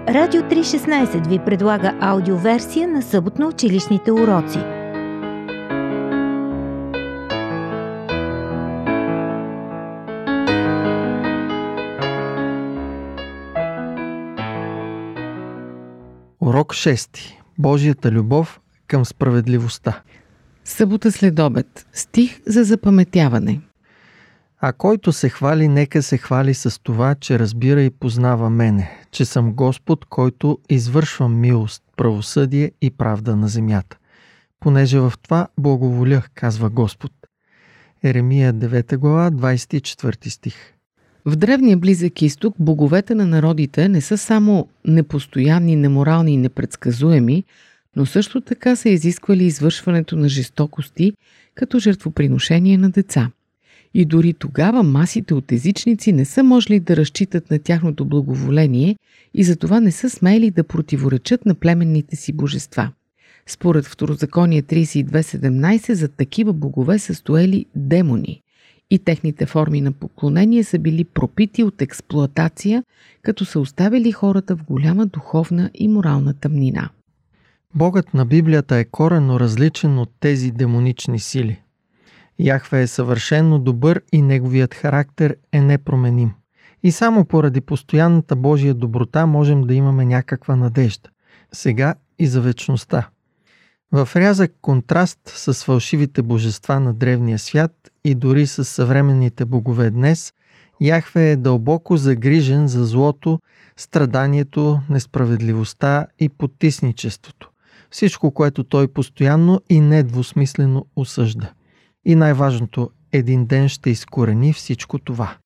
Радио 316 ви предлага аудиоверсия на съботно-училищните уроци. Урок 6. Божията любов към справедливостта. Събота след обед. Стих за запаметяване. А който се хвали, нека се хвали с това, че разбира и познава мене, че съм Господ, който извършвам милост, правосъдие и правда на земята. Понеже в това благоволях, казва Господ. Еремия 9 глава, 24 стих. В древния Близък изток боговете на народите не са само непостоянни, неморални и непредсказуеми, но също така са изисквали извършването на жестокости като жертвоприношение на деца. И дори тогава масите от езичници не са можели да разчитат на тяхното благоволение и затова не са смели да противоречат на племенните си божества. Според Второзаконие 32.17 за такива богове са стоели демони и техните форми на поклонение са били пропити от експлоатация, като са оставили хората в голяма духовна и морална тъмнина. Богът на Библията е коренно различен от тези демонични сили. Яхве е съвършено добър и неговият характер е непроменим. И само поради постоянната Божия доброта можем да имаме някаква надежда. Сега и за вечността. В рязък контраст с фалшивите божества на древния свят и дори с съвременните богове днес, Яхве е дълбоко загрижен за злото, страданието, несправедливостта и потисничеството. Всичко, което той постоянно и недвусмислено осъжда. И най-важното, един ден ще изкорени всичко това.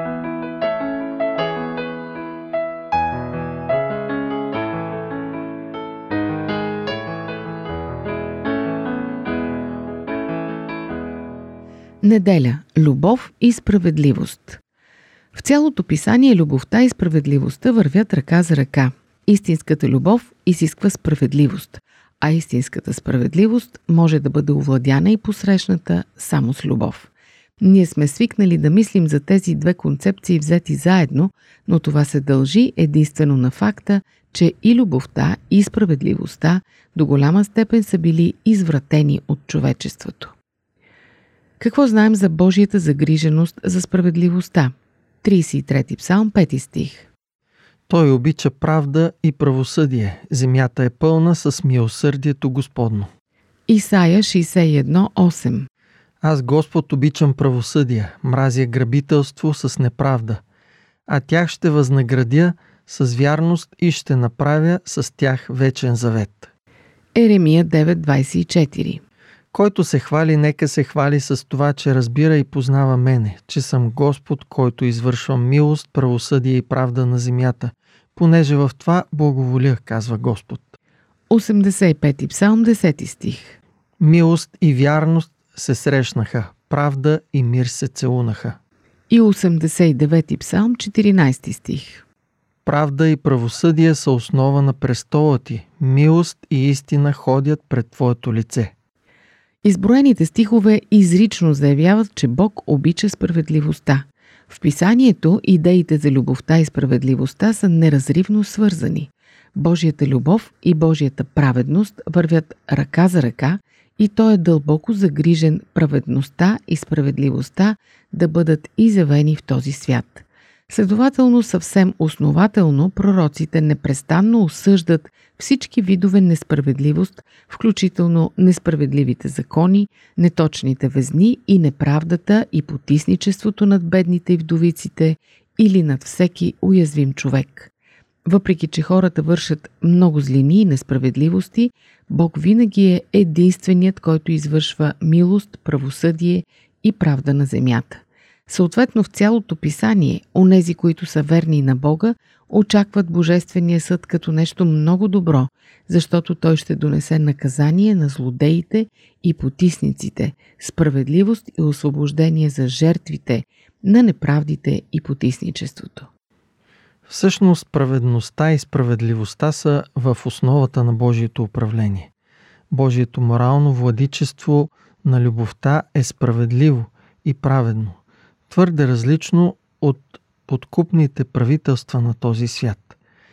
Неделя. Любов и справедливост. В цялото писание любовта и справедливостта вървят ръка за ръка. Истинската любов изисква справедливост, а истинската справедливост може да бъде овладяна и посрещната само с любов. Ние сме свикнали да мислим за тези две концепции взети заедно, но това се дължи единствено на факта, че и любовта, и справедливостта до голяма степен са били извратени от човечеството. Какво знаем за Божията загриженост за справедливостта? 33 псалм, 5 стих. Той обича правда и правосъдие. Земята е пълна с милосърдието Господно. Исаия 61.8. Аз, Господ, обичам правосъдие, мразя грабителство с неправда, а тях ще възнаградя с вярност и ще направя с тях вечен завет. Еремия 9.24. Който се хвали, нека се хвали с това, че разбира и познава мене, че съм Господ, който извършвам милост, правосъдие и правда на земята, понеже в това благоволях, казва Господ. 85 псалм, 10 стих. Милост и вярност се срещнаха, правда и мир се целунаха. И 89 псалм, 14 стих. Правда и правосъдие са основа на престола ти, милост и истина ходят пред твоето лице. Изброените стихове изрично заявяват, че Бог обича справедливостта. В писанието идеите за любовта и справедливостта са неразривно свързани. Божията любов и Божията праведност вървят ръка за ръка и той е дълбоко загрижен праведността и справедливостта да бъдат изявени в този свят. Следователно, съвсем основателно, пророците непрестанно осъждат всички видове несправедливост, включително несправедливите закони, неточните везни и неправдата и потисничеството над бедните и вдовиците или над всеки уязвим човек. Въпреки че хората вършат много злини и несправедливости, Бог винаги е единственият, който извършва милост, правосъдие и правда на земята. Съответно, в цялото писание, онези, които са верни на Бога, очакват Божествения съд като нещо много добро, защото той ще донесе наказание на злодеите и потисниците, справедливост и освобождение за жертвите на неправдите и потисничеството. Всъщност, праведността и справедливостта са в основата на Божието управление. Божието морално владичество на любовта е справедливо и праведно, твърде различно от подкупните правителства на този свят.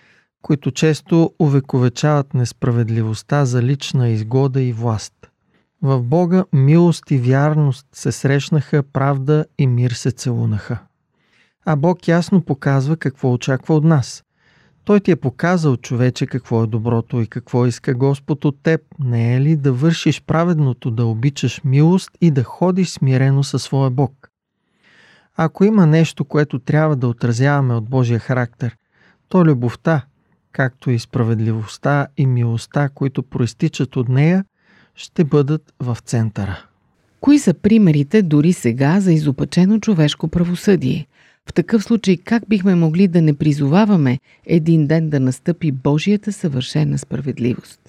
които често увековечават несправедливостта за лична изгода и власт. В Бога милост и вярност се срещнаха, правда и мир се целунаха. А Бог ясно показва какво очаква от нас. Той ти е показал, човече, какво е доброто и какво иска Господ от теб. Не е ли да вършиш праведното, да обичаш милост и да ходиш смирено със своя Бог? Ако има нещо, което трябва да отразяваме от Божия характер, то любовта, както и справедливостта и милостта, които проистичат от нея, ще бъдат в центъра. Кои са примерите дори сега за изопачено човешко правосъдие? В такъв случай как бихме могли да не призоваваме един ден да настъпи Божията съвършена справедливост?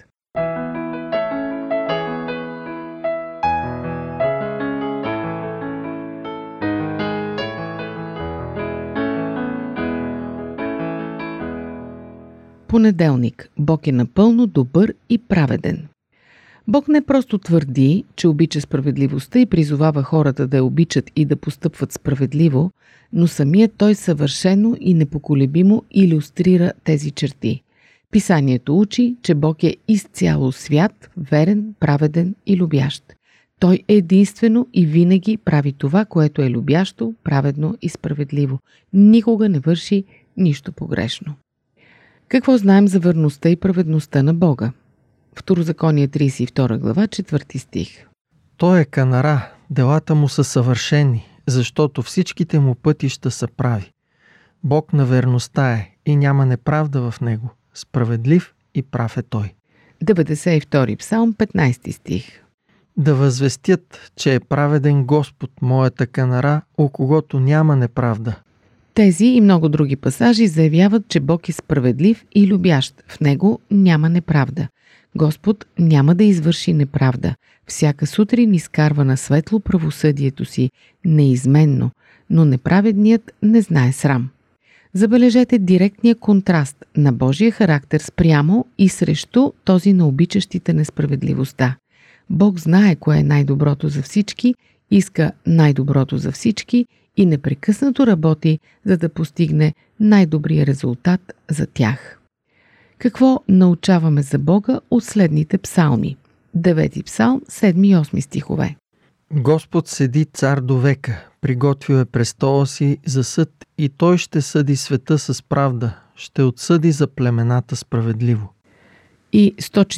Понеделник. Бог е напълно добър и праведен. Бог не просто твърди, че обича справедливостта и призовава хората да я обичат и да постъпват справедливо, но самият Той съвършено и непоколебимо илюстрира тези черти. Писанието учи, че Бог е изцяло свят, верен, праведен и любящ. Той единствено и винаги прави това, което е любящо, праведно и справедливо. Никога не върши нищо погрешно. Какво знаем за верността и праведността на Бога? Второзаконие 32 глава, 4 стих. Той е канара, делата му са съвършени, защото всичките му пътища са прави. Бог на верността е и няма неправда в него. Справедлив и прав е Той. 92 псалм, 15 стих. Да възвестят, че е праведен Господ, моята канара, у когото няма неправда. Тези и много други пасажи заявяват, че Бог е справедлив и любящ. В него няма неправда. Господ няма да извърши неправда. Всяка сутрин изкарва на светло правосъдието си неизменно, но неправедният не знае срам. Забележете директния контраст на Божия характер спрямо и срещу този на обичащите несправедливостта. Бог знае кое е най-доброто за всички, иска най-доброто за всички и непрекъснато работи, за да постигне най-добрия резултат за тях. Какво научаваме за Бога от следните псалми? 9 псалм, 7 и 8 стихове. Господ седи цар до века, приготвил е престола си за съд и Той ще съди света с правда, ще отсъди за племената справедливо. И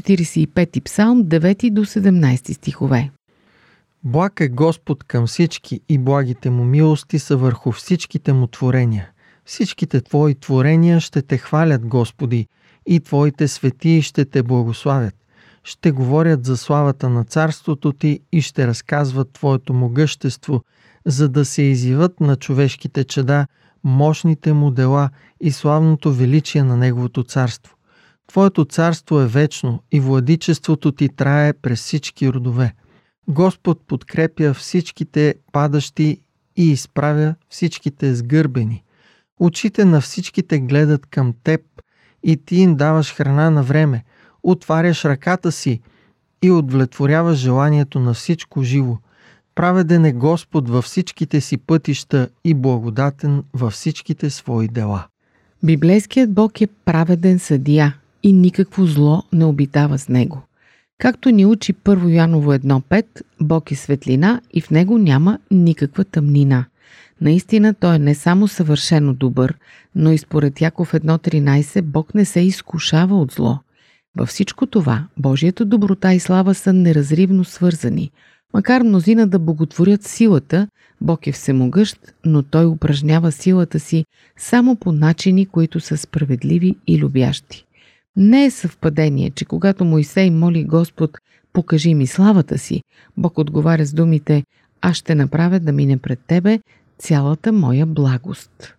145 псалм, 9 до 17 стихове. Благ е Господ към всички и благите му милости са върху всичките му творения. Всичките твои творения ще те хвалят, Господи, и твоите светии ще те благославят. Ще говорят за славата на царството ти и ще разказват твоето могъщество, за да се изявят на човешките чада мощните му дела и славното величие на неговото царство. Твоето царство е вечно и владичеството ти трае през всички родове. Господ подкрепя всичките падащи и изправя всичките сгърбени. Очите на всичките гледат към теб и ти им даваш храна на време, отваряш ръката си и удовлетворяваш желанието на всичко живо. Праведен е Господ във всичките си пътища и благодатен във всичките свои дела. Библейският Бог е праведен съдия и никакво зло не обитава с него. Както ни учи 1 Йоаново 1.5, Бог е светлина и в него няма никаква тъмнина. Наистина Той е не само съвършено добър, но и според Яков 1.13 Бог не се изкушава от зло. Във всичко това, Божията доброта и слава са неразривно свързани. Макар мнозина да боготворят силата, Бог е всемогъщ, но Той упражнява силата си само по начини, които са справедливи и любящи. Не е съвпадение, че когато Мойсей моли Господ, покажи ми славата си, Бог отговаря с думите, аз ще направя да мине пред тебе цялата моя благост.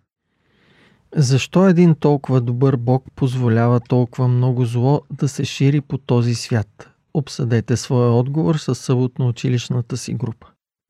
Защо един толкова добър Бог позволява толкова много зло да се шири по този свят? Обсъдете своя отговор със съботно-училищната си група.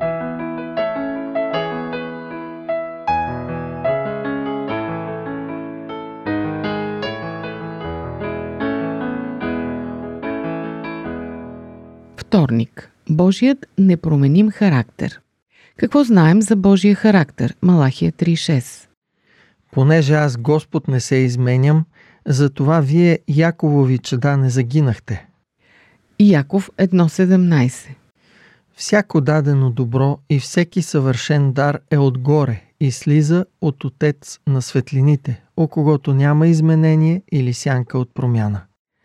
Вторник. Божият непроменим характер. Какво знаем за Божия характер? Малахия 3.6. Понеже аз Господ не се изменям, Затова вие, Яковови чеда, не загинахте. Яков 1.17. Всяко дадено добро и всеки съвършен дар е отгоре и слиза от Отец на светлините, у когото няма изменение или сянка от промяна.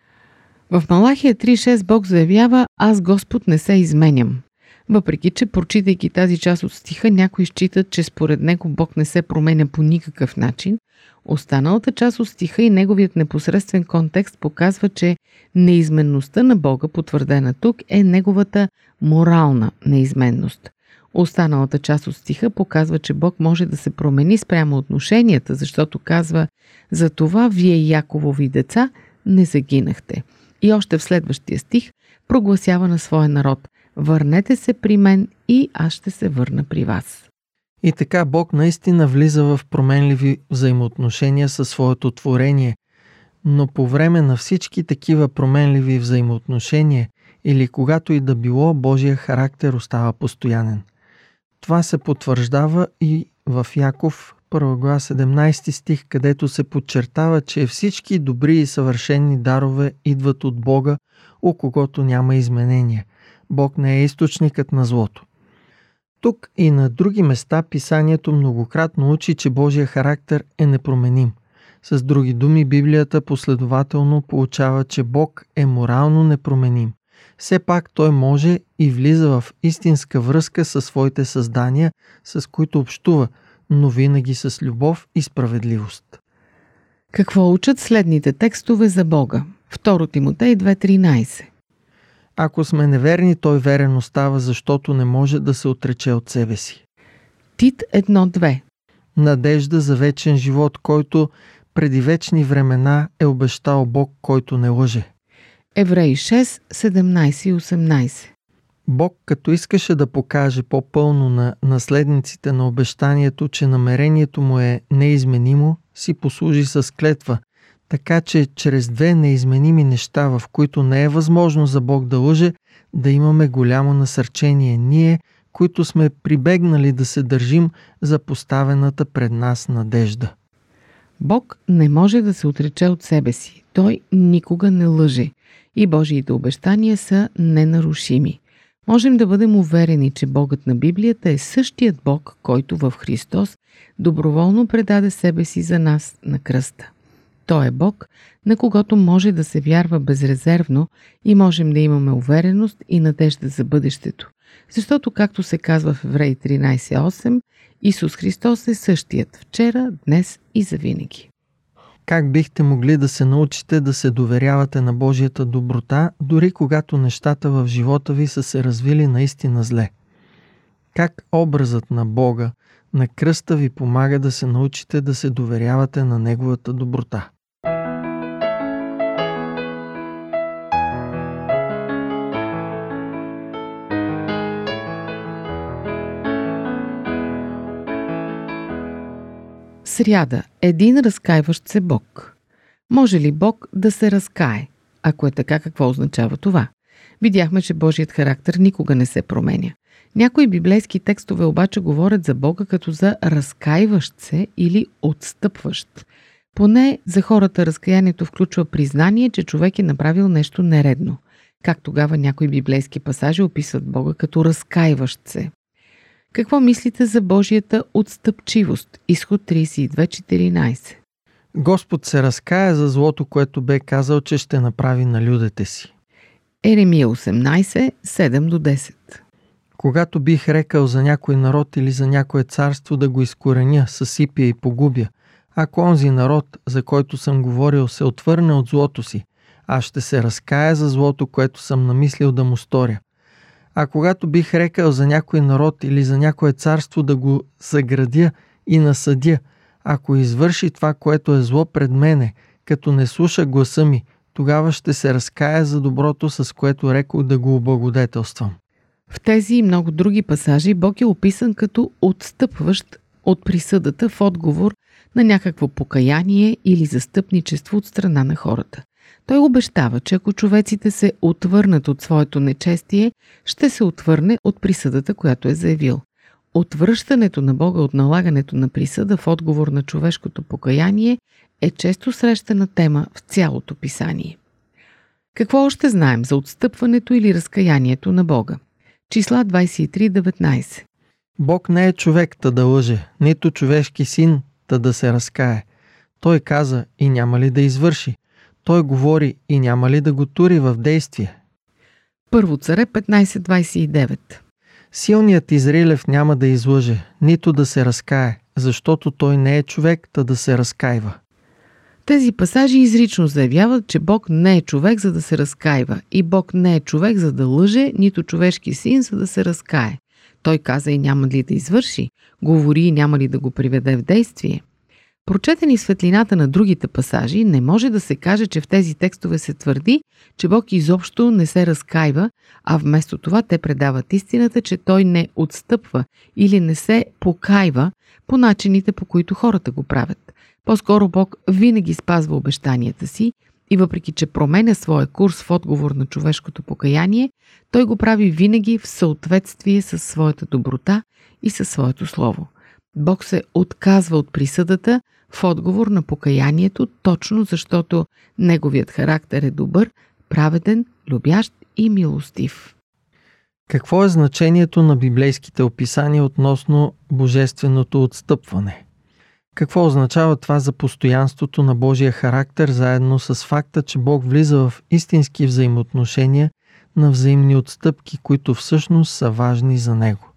В Малахия 3.6 Бог заявява: аз Господ не се изменям. Въпреки че, прочитайки тази част от стиха, някои считат, че според него Бог не се променя по никакъв начин, останалата част от стиха и неговият непосредствен контекст показва, че неизменността на Бога, потвърдена тук, е неговата морална неизменност. Останалата част от стиха показва, че Бог може да се промени спрямо отношенията, защото казва: затова вие, Яковови деца, не загинахте. И още в следващия стих прогласява на своя народ: върнете се при мен и аз ще се върна при вас. И така Бог наистина влиза в променливи взаимоотношения със своето творение, но по време на всички такива променливи взаимоотношения или когато и да било, Божия характер остава постоянен. Това се потвърждава и в Яков 1 глава 17 стих, където се подчертава, че всички добри и съвършени дарове идват от Бога, у когото няма изменения. Бог не е източникът на злото. Тук и на други места писанието многократно учи, че Божия характер е непроменим. С други думи, Библията последователно получава, че Бог е морално непроменим. Все пак Той може и влиза в истинска връзка със своите създания, с които общува, но винаги с любов и справедливост. Какво учат следните текстове за Бога? 2 Тимотей 2.13. Ако сме неверни, Той верен остава, защото не може да се отрече от себе си. Тит 1.2. Надежда за вечен живот, който преди вечни времена е обещал Бог, който не лъже. Евреи 6.17 и 18. Бог, като искаше да покаже по-пълно на наследниците на обещанието, че намерението му е неизменимо, си послужи с клетва, така че чрез две неизменими неща, в които не е възможно за Бог да лъже, да имаме голямо насърчение ние, които сме прибегнали да се държим за поставената пред нас надежда. Бог не може да се отрече от себе си. Той никога не лъже. И Божиите обещания са ненарушими. Можем да бъдем уверени, че Богът на Библията е същият Бог, който в Христос доброволно предаде себе си за нас на кръста. Той е Бог, на когото може да се вярва безрезервно и можем да имаме увереност и надежда за бъдещето. Защото, както се казва в Евреи 13.8, Исус Христос е същият вчера, днес и завинаги. Как бихте могли да се научите да се доверявате на Божията доброта, дори когато нещата в живота ви са се развили наистина зле? Как образът на Бога на кръста ви помага да се научите да се доверявате на Неговата доброта? Сряда. Един разкаиващ се Бог. Може ли Бог да се разкае? Ако е така, какво означава това? Видяхме, че Божият характер никога не се променя. Някои библейски текстове обаче говорят за Бога като за разкаиващ се или отстъпващ. Поне за хората разкаянието включва признание, че човек е направил нещо нередно. Как тогава някои библейски пасажи описват Бога като разкаиващ се? Какво мислите за Божията отстъпчивост? Изход 32.14. Господ се разкая за злото, което бе казал, че ще направи на людите си. Еремия 18.7-10. Когато бих рекал за някой народ или за някое царство да го изкореня, съсипя и погубя, ако онзи народ, за който съм говорил, се отвърне от злото си, аз ще се разкая за злото, което съм намислил да му сторя. А когато бих рекал за някой народ или за някое царство да го заградя и насъдя, ако извърши това, което е зло пред мене, като не слуша гласа ми, тогава ще се разкая за доброто, с което рекох да го облагодетелствам. В тези и много други пасажи Бог е описан като отстъпващ от присъдата в отговор на някакво покаяние или застъпничество от страна на хората. Той обещава, че ако човеците се отвърнат от своето нечестие, ще се отвърне от присъдата, която е заявил. отвръщането на Бога от налагането на присъда в отговор на човешкото покаяние е често срещана тема в цялото писание. Какво още знаем за отстъпването или разкаянието на Бога? Числа 23:19. Бог не е човек, та да лъже, нито човешки син, та да се разкае. Той каза и няма ли да извърши? Той говори и няма ли да го тури в действие? Първо царе 15:29. Силният Израилев няма да излъже, нито да се разкае, защото той не е човек, та да се разкайва. Тези пасажи изрично заявяват, че Бог не е човек, за да се разкайва, и Бог не е човек, за да лъже, нито човешки син, за да се разкае. Той каза и няма ли да извърши, говори и няма ли да го приведе в действие. Прочетени в светлината на другите пасажи, не може да се каже, че в тези текстове се твърди, че Бог изобщо не се разкайва, а вместо това те предават истината, че Той не отстъпва или не се покайва по начините, по които хората го правят. По-скоро Бог винаги спазва обещанията си и въпреки, че променя своя курс в отговор на човешкото покаяние, Той го прави винаги в съответствие с своята доброта и със своето слово. Бог се отказва от присъдата в отговор на покаянието, точно защото неговият характер е добър, праведен, любящ и милостив. Какво е значението на библейските описания относно божественото отстъпване? Какво означава това за постоянството на Божия характер, заедно с факта, че Бог влиза в истински взаимоотношения на взаимни отстъпки, които всъщност са важни за Него?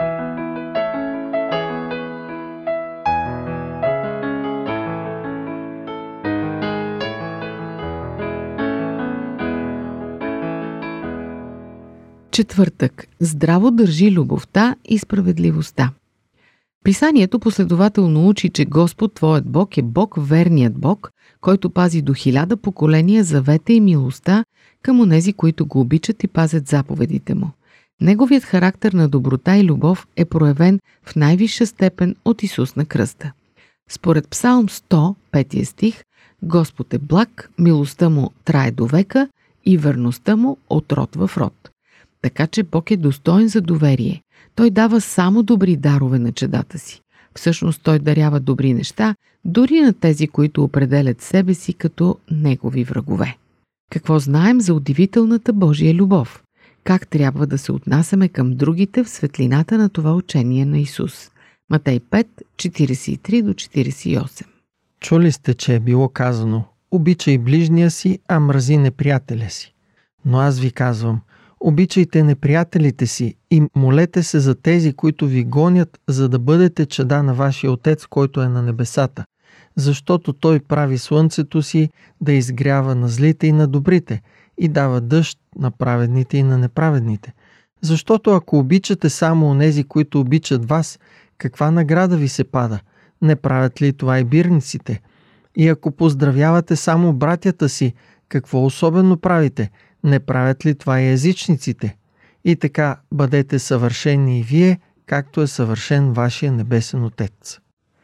Четвъртък. Здраво държи любовта и справедливостта. Писанието последователно учи, че Господ, твоят Бог, е Бог, верният Бог, който пази до 1000 поколения завета и милостта към онези, които го обичат и пазят заповедите му. Неговият характер на доброта и любов е проявен в най-висша степен от Исус на кръста. Според Псалм 100, 5 стих, Господ е благ, милостта му трае до века и верността му от род в род. Така че Бог е достоен за доверие. Той дава само добри дарове на чедата си. Всъщност Той дарява добри неща, дори на тези, които определят себе си като Негови врагове. Какво знаем за удивителната Божия любов? Как трябва да се отнасяме към другите в светлината на това учение на Исус? Матей 5, 43-48. Чули сте, че е било казано: обичай ближния си, а мрази неприятеля си. Но аз ви казвам: обичайте неприятелите си и молете се за тези, които ви гонят, за да бъдете чада на вашия Отец, който е на небесата, защото Той прави слънцето си да изгрява на злите и на добрите и дава дъжд на праведните и на неправедните. Защото ако обичате само онези, които обичат вас, каква награда ви се пада? Не правят ли това и бирниците? И ако поздравявате само братята си, какво особено правите? Не правят ли това и езичниците? И така бъдете съвършени и вие, както е съвършен вашия небесен Отец.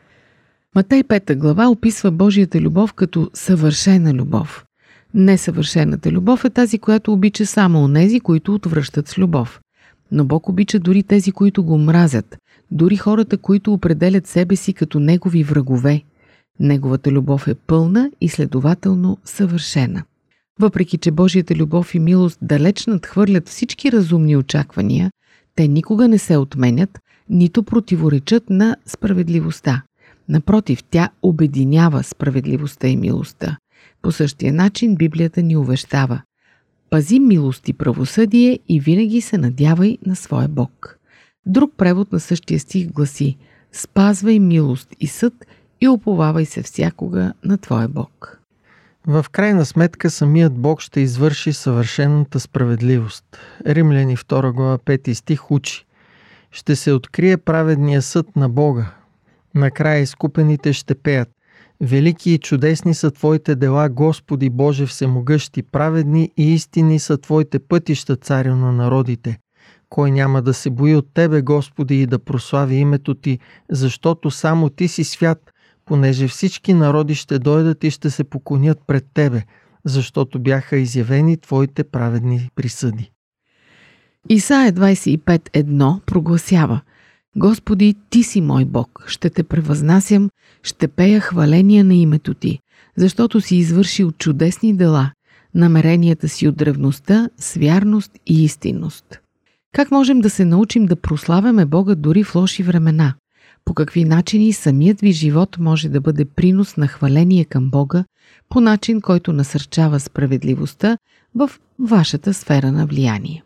Матей 5 глава описва Божията любов като съвършена любов. Несъвършената любов е тази, която обича само онези, които отвръщат с любов. Но Бог обича дори тези, които го мразят, дори хората, които определят себе си като Негови врагове. Неговата любов е пълна и следователно съвършена. Въпреки че Божията любов и милост далеч надхвърлят всички разумни очаквания, те никога не се отменят, нито противоречат на справедливостта. Напротив, тя обединява справедливостта и милостта. По същия начин Библията ни увещава: пази милост и правосъдие и винаги се надявай на своя Бог. Друг превод на същия стих гласи: спазвай милост и съд и уповавай се всякога на твоя Бог. В крайна сметка самият Бог ще извърши съвършената справедливост. Римляни 2 глава 5 стих учи: ще се открие праведния съд на Бога. Накрая изкупените ще пеят: велики и чудесни са Твоите дела, Господи Боже всемогъщи, праведни и истини са Твоите пътища, Царю на народите. Кой няма да се бои от Тебе, Господи, и да прослави името Ти, защото само Ти си свят, понеже всички народи ще дойдат и ще се поклонят пред Тебе, защото бяха изявени Твоите праведни присъди. Исаия 25.1 прогласява: Господи, Ти си мой Бог, ще Те превъзнасям, ще пея хваления на името Ти, защото си извършил чудесни дела, намеренията си от древността с вярност и истинност. Как можем да се научим да прославяме Бога дори в лоши времена? По какви начини самият ви живот може да бъде принос на хваление към Бога по начин, който насърчава справедливостта в вашата сфера на влияние?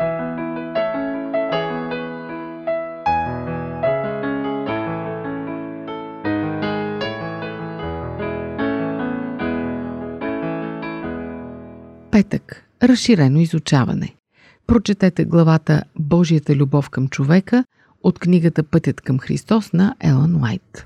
Петък. Разширено изучаване. Прочетете главата Божията любов към човека от книгата Пътят към Христос на Елън Уайт.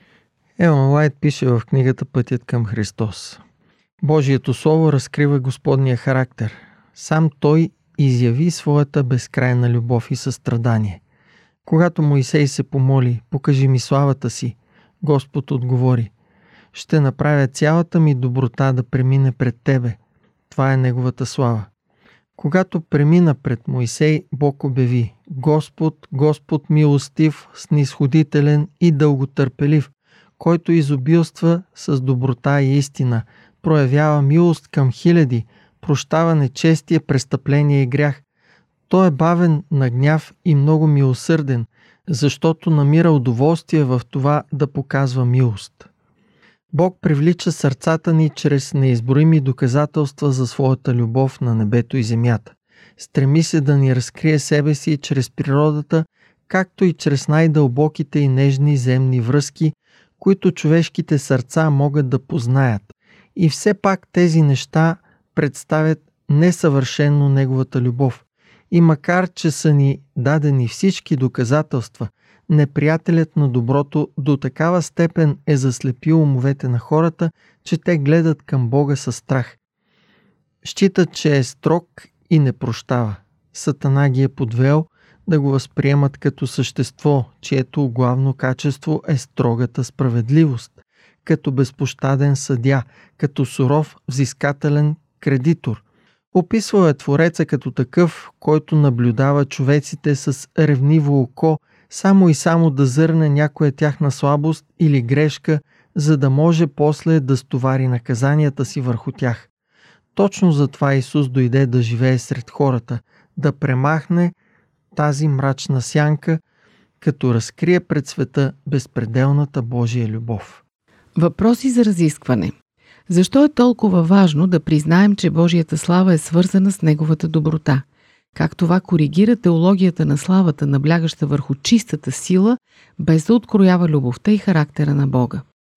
Елън Уайт пише в книгата Пътят към Христос: Божието Слово разкрива Господния характер. Сам Той изяви своята безкрайна любов и състрадание. Когато Моисей се помоли: покажи ми славата си, Господ отговори: ще направя цялата ми доброта да премине пред тебе. Това е неговата слава. Когато премина пред Моисей, Бог обяви: Господ, Господ милостив, снисходителен и дълготърпелив, който изобилства с доброта и истина, проявява милост към хиляди, прощава нечестие, престъпление и грях. Той е бавен на гняв и много милосърден, защото намира удоволствие в това да показва милост. Бог привлича сърцата ни чрез неизброими доказателства за своята любов на небето и земята. Стреми се да ни разкрие себе си чрез природата, както и чрез най-дълбоките и нежни земни връзки, които човешките сърца могат да познаят. И все пак тези неща представят несъвършено Неговата любов. И макар че са ни дадени всички доказателства, неприятелят на доброто до такава степен е заслепил умовете на хората, че те гледат към Бога със страх. Считат, че е строг и не прощава. Сатана ги е подвел да го възприемат като същество, чието главно качество е строгата справедливост, като безпощаден съдия, като суров взискателен кредитор. Описвал е Твореца като такъв, който наблюдава човеците с ревниво око, само и само да зърне някоя тяхна слабост или грешка, за да може после да стовари наказанията си върху тях. Точно затова Исус дойде да живее сред хората, да премахне тази мрачна сянка, като разкрие пред света безпределната Божия любов. Въпроси за разискване. Защо е толкова важно да признаем, че Божията слава е свързана с Неговата доброта? Как това коригира теологията на славата, наблягаща върху чистата сила, без да откроява любовта и характера на Бога?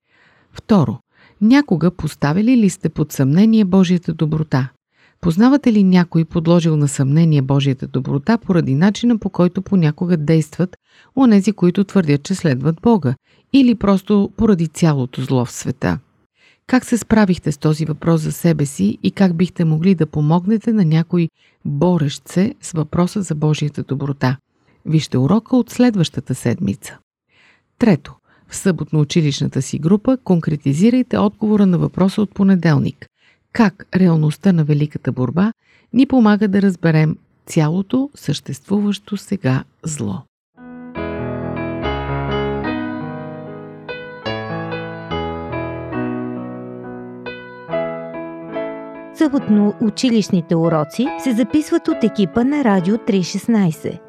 Второ, някога поставили ли сте под съмнение Божията доброта? Познавате ли някой подложил на съмнение Божията доброта поради начина, по който понякога действат онези, които твърдят, че следват Бога, или просто поради цялото зло в света? Как се справихте с този въпрос за себе си и как бихте могли да помогнете на някой борещ се с въпроса за Божията доброта? Вижте урока от следващата седмица. Трето, в съботно-училищната си група конкретизирайте отговора на въпроса от понеделник. Как реалността на великата борба ни помага да разберем цялото съществуващо сега зло? Съботно-училищните уроци се записват от екипа на Радио 316.